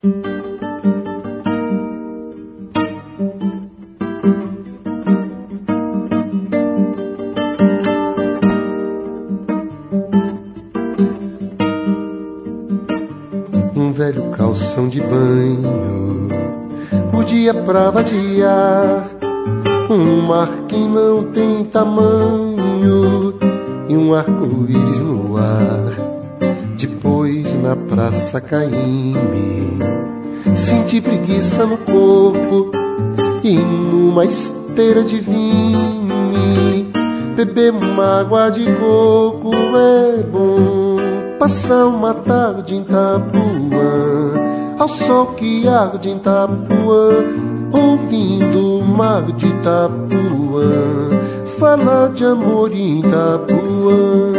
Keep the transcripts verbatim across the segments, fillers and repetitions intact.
Um velho calção de banho, o dia pra vadiar, um mar que não tem tamanho e um arco-íris no ar. Depois na praça Caíme senti preguiça no corpo e numa esteira de vime beber uma água de coco é bom. Passar uma tarde em Itapuã, ao sol que arde em Itapuã, ouvindo o mar de Itapuã, falar de amor em Itapuã.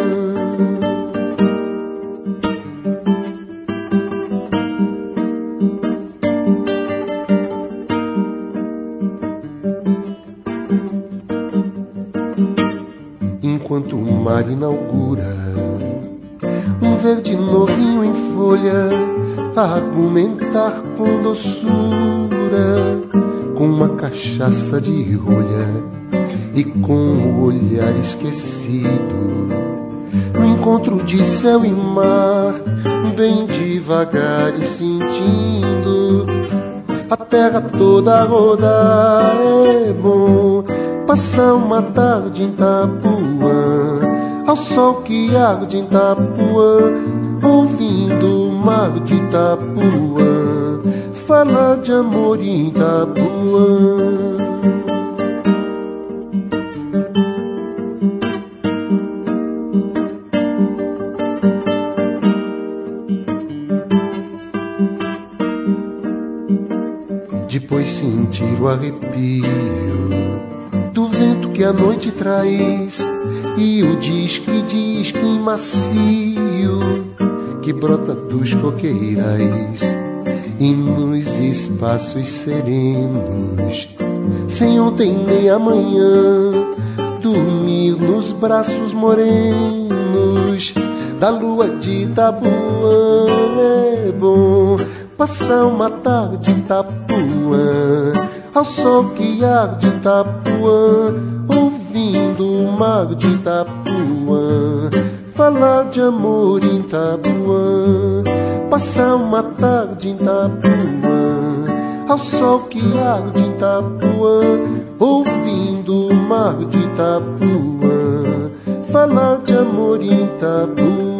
Enquanto o mar inaugura um verde novinho em folha, a argumentar com doçura, com uma cachaça de rolha e com o olhar esquecido, no encontro de céu e mar, bem devagar e sentindo a terra toda a rodar. É bom passar uma tarde em Itapuã, ao sol que arde em Itapuã, ouvindo o mar de Itapuã, falar de amor em Itapuã. Depois sentir o arrepio do vento que a noite traz e o disque, disque macio que brota dos coqueirais e nos espaços serenos, sem ontem nem amanhã, dormir nos braços morenos da lua de Itapuã. É bom passar uma tarde em Itapuã, ao sol que arde em Itapuã, ouvindo o mar de Itapuã, falar de amor em Itapuã. Passar uma tarde em Itapuã, ao sol que arde em Itapuã, ouvindo o mar de Itapuã, falar de amor em Itapuã.